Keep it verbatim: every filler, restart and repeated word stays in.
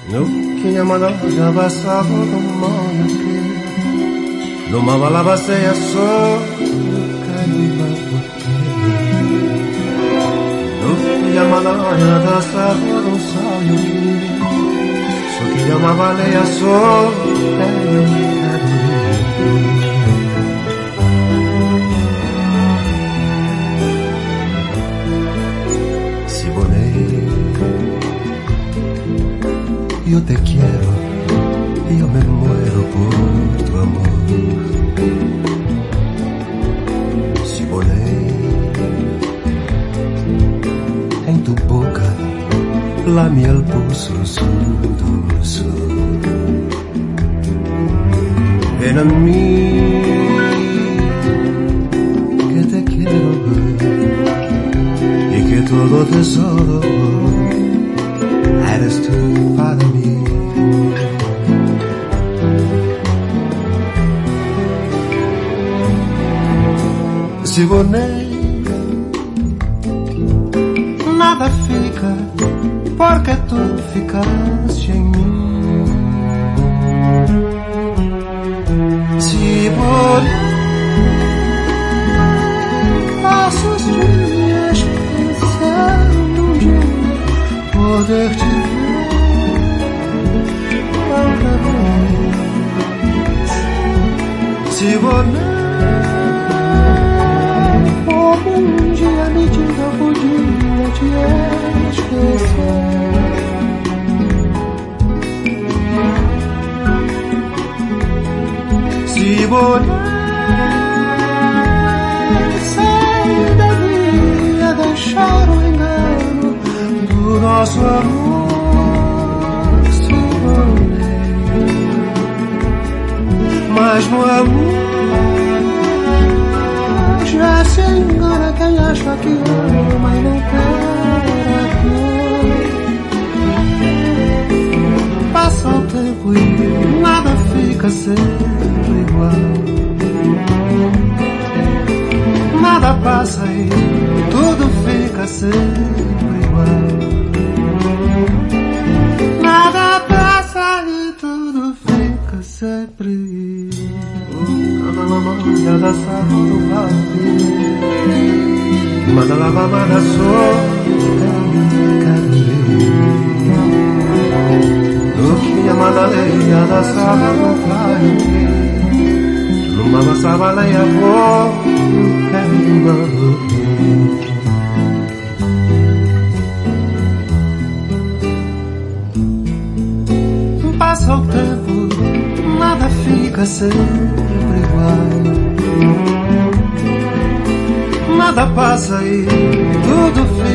No kinyamana yabasabo kumonake no mabalaba seya so kaiba no kinyamana yabasabo no sayuki so kinyamabale ya so Yo te quiero y yo me muero por tu amor. Siboney, en tu boca la miel puso su dulzor. Ven a mí, que te quiero y que todo tesoro eres tú para mí. Siboney, nada fica porque tu ficaste em mim. Siboney, passo os dias pensando um dia poder te Siboney, como um dia me diga eu podia te esquecer. Siboney, sei devia deixar o engano do nosso amor. Mas no amor já se engana quem acha que ama e não quer amor. Passa o tempo e nada fica sempre igual. Nada passa e tudo fica sempre igual. Nada passa e tudo fica sempre igual. Nada sabe do papi, manda lava manda so, no que manda leia da saba do papi, no mama saba leia vo, que passa o tempo, nada fica sempre igual. Nada passa e tudo fica